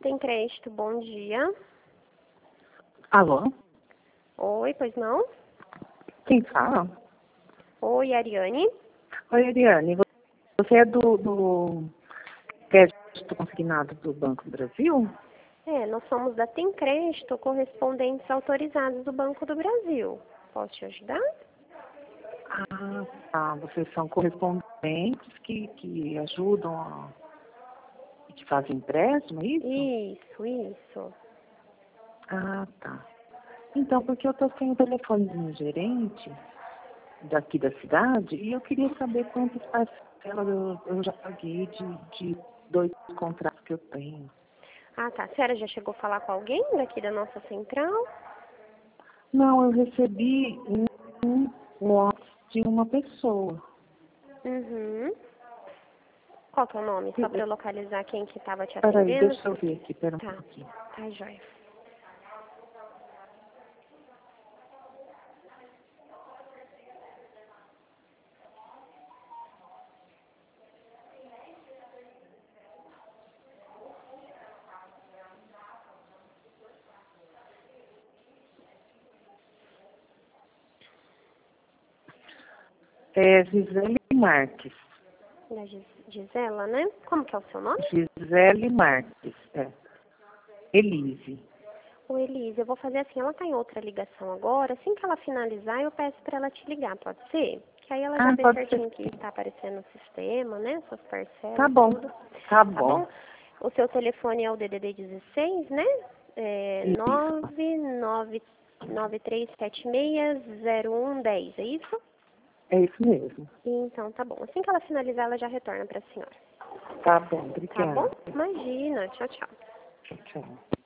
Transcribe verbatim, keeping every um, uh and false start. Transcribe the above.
Tem Crédito, bom dia. Alô? Oi, pois não? Quem fala? Oi, Ariane. Oi, Ariane. Você é do, do crédito consignado do Banco do Brasil? É, nós somos da Tem Crédito, correspondentes autorizados do Banco do Brasil. Posso te ajudar? Ah, tá. Vocês são correspondentes que, que ajudam a... que fazem empréstimo, é isso? Isso, isso. Ah, tá. Então, porque eu estou sem o telefone do meu gerente daqui da cidade e eu queria saber quantas parcelas eu, eu já paguei de, de dois contratos que eu tenho. Ah, tá. A senhora já chegou a falar com alguém daqui da nossa central? Não, eu recebi um WhatsApp de uma pessoa. Uhum. Qual que é o nome? Só para eu localizar quem que estava te Peraí, atendendo. deixa eu ver aqui, pera um Tá, pouquinho. tá, joia. É Gisele Marques. Da Gis- Gisela, né? Como que é o seu nome? Gisele Marques, é. Elise. Ô, Elise, eu vou fazer assim, ela tá em outra ligação agora. Assim que ela finalizar, eu peço para ela te ligar, pode ser? Que aí ela já Ah, vê pode ser. certinho que está aparecendo no sistema, né? Suas Tá parcelas, bom, tudo. tá Tá bom. bom? O seu telefone é o D D D dezesseis, né? É Isso, nove nove nove três sete seis zero um um zero, é isso? é isso mesmo. Então, tá bom. Assim que ela finalizar, ela já retorna para a senhora. Tá bom, Tá bom? obrigada. Imagina. Tchau, tchau. Tchau, tchau.